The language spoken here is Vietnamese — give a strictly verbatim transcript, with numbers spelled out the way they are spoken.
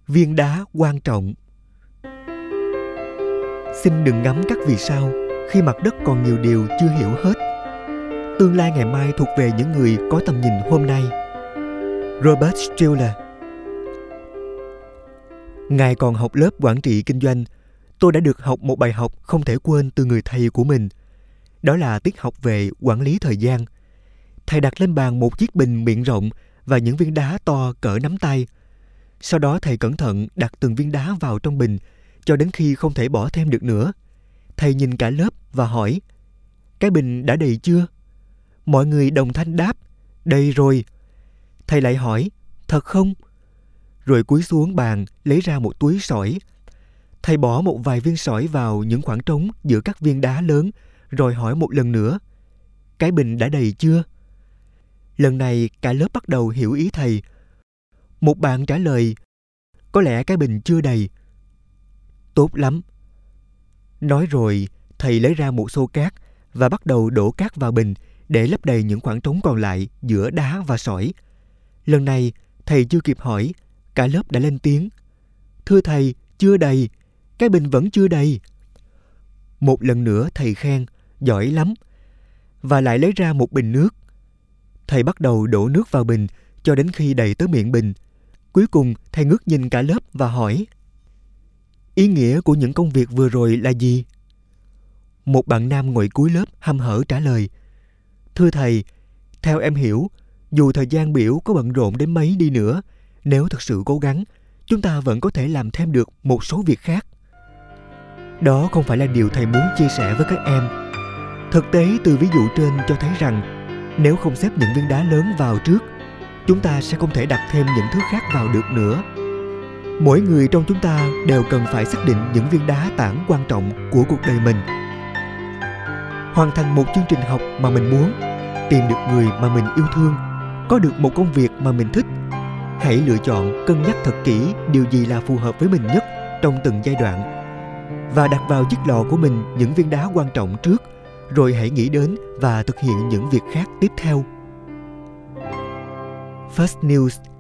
Viên đá quan trọng. Xin đừng ngắm các vì sao khi mặt đất còn nhiều điều chưa hiểu hết. Tương lai ngày mai thuộc về những người có tầm nhìn hôm nay. Robert Schuller. Ngài còn học lớp quản trị kinh doanh, tôi đã được học một bài học không thể quên từ người thầy của mình. Đó là tiết học về quản lý thời gian. Thầy đặt lên bàn một chiếc bình miệng rộng và những viên đá to cỡ nắm tay. Sau đó thầy cẩn thận đặt từng viên đá vào trong bình cho đến khi không thể bỏ thêm được nữa. Thầy nhìn cả lớp và hỏi: cái bình đã đầy chưa? Mọi người đồng thanh đáp: đầy rồi. Thầy lại hỏi: thật không? Rồi cúi xuống bàn lấy ra một túi sỏi. Thầy bỏ một vài viên sỏi vào những khoảng trống giữa các viên đá lớn, rồi hỏi một lần nữa: cái bình đã đầy chưa? Lần này cả lớp bắt đầu hiểu ý thầy. Một bạn trả lời: có lẽ cái bình chưa đầy. Tốt lắm. Nói rồi, thầy lấy ra một xô cát và bắt đầu đổ cát vào bình để lấp đầy những khoảng trống còn lại giữa đá và sỏi. Lần này, thầy chưa kịp hỏi, cả lớp đã lên tiếng: thưa thầy, chưa đầy, cái bình vẫn chưa đầy. Một lần nữa thầy khen: giỏi lắm. Và lại lấy ra một bình nước. Thầy bắt đầu đổ nước vào bình cho đến khi đầy tới miệng bình. Cuối cùng thầy ngước nhìn cả lớp và hỏi: ý nghĩa của những công việc vừa rồi là gì? Một bạn nam ngồi cuối lớp hăm hở trả lời: thưa thầy, theo em hiểu, dù thời gian biểu có bận rộn đến mấy đi nữa, nếu thực sự cố gắng, chúng ta vẫn có thể làm thêm được một số việc khác. Đó không phải là điều thầy muốn chia sẻ với các em. Thực tế từ ví dụ trên cho thấy rằng nếu không xếp những viên đá lớn vào trước, chúng ta sẽ không thể đặt thêm những thứ khác vào được nữa. Mỗi người trong chúng ta đều cần phải xác định những viên đá tảng quan trọng của cuộc đời mình. Hoàn thành một chương trình học mà mình muốn, tìm được người mà mình yêu thương, có được một công việc mà mình thích. Hãy lựa chọn, cân nhắc thật kỹ điều gì là phù hợp với mình nhất trong từng giai đoạn, và đặt vào chiếc lọ của mình những viên đá quan trọng trước, rồi hãy nghĩ đến và thực hiện những việc khác tiếp theo. First News